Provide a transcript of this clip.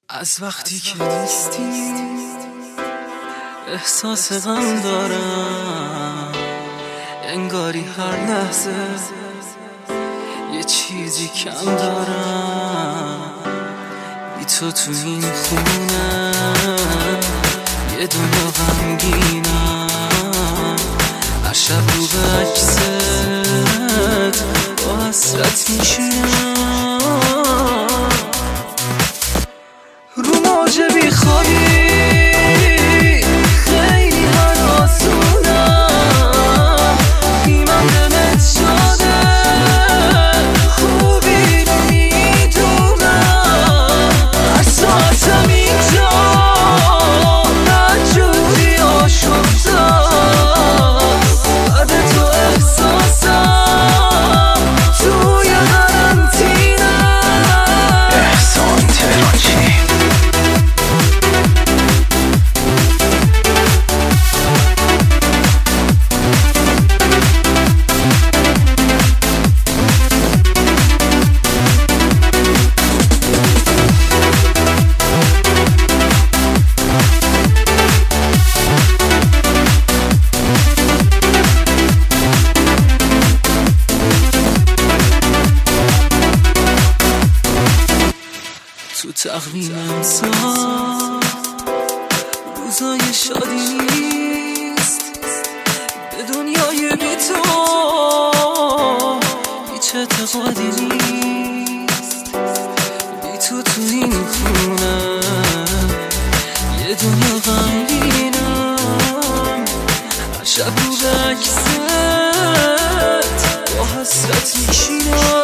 از وقتی که نیستی احساس غم دارم، انگاری هر لحظه یه چیزی کم دارم. بی تو تو این خونه یه دنیا غمگینم، هر شب رو به عکست با حسرت میشینم، رو موج بی خوابی خیلی هراسونم، بیمم دلت شده خوبی میدونم، هر ساعتم اینجا بدجوری آشفتم، بعد تو احساسم توی قرنطینه‌ام. احسان تهرانچی تو تقویم امسال روزای شادی نیست، به دنیای بی تو هیچ اعتقادی نیست. بی تو تو این خونه یه دنیا غمگینم، هر شب رو به عکست با حسرت میشینم.